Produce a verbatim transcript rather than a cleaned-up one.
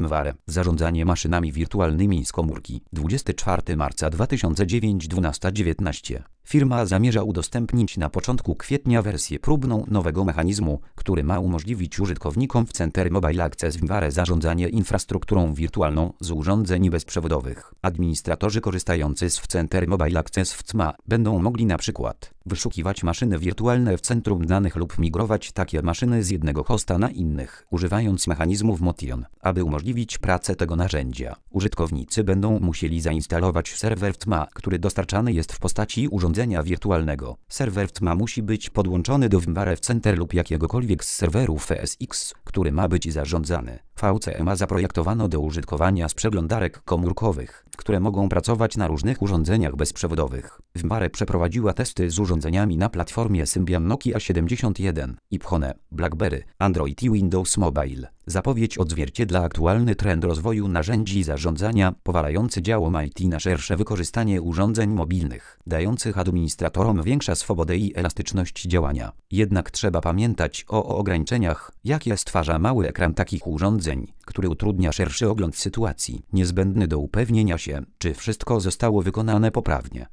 VMware. Zarządzanie maszynami wirtualnymi z komórki. dwudziestego czwartego marca dwa tysiące dziewiątego, dwunasta dziewiętnaście. Firma zamierza udostępnić na początku kwietnia wersję próbną nowego mechanizmu, który ma umożliwić użytkownikom w Center Mobile Access VMware zarządzanie infrastrukturą wirtualną z urządzeń bezprzewodowych. Administratorzy korzystający z Center Mobile Access w C M A będą mogli na przykład wyszukiwać maszyny wirtualne w centrum danych lub migrować takie maszyny z jednego hosta na innych, używając mechanizmów Motion. Aby umożliwić pracę tego narzędzia, użytkownicy będą musieli zainstalować serwer w C M A, który dostarczany jest w postaci urządzenia wirtualnego. Serwer w C M A musi być podłączony do VMware Center lub jakiegokolwiek z serwerów V S X, który ma być zarządzany. V C M A zaprojektowano do użytkowania z przeglądarek komórkowych, które mogą pracować na różnych urządzeniach bezprzewodowych. VMware przeprowadziła testy z urządzeniami na platformie Symbian Nokia siedemdziesiąt jeden, iPhone, BlackBerry, Android i Windows Mobile. Zapowiedź odzwierciedla aktualny trend rozwoju narzędzi zarządzania, powalający działom I T na szersze wykorzystanie urządzeń mobilnych, dających administratorom większą swobodę i elastyczność działania. Jednak trzeba pamiętać o, o ograniczeniach, jakie stwarza mały ekran takich urządzeń, który utrudnia szerszy ogląd sytuacji, niezbędny do upewnienia się, czy wszystko zostało wykonane poprawnie.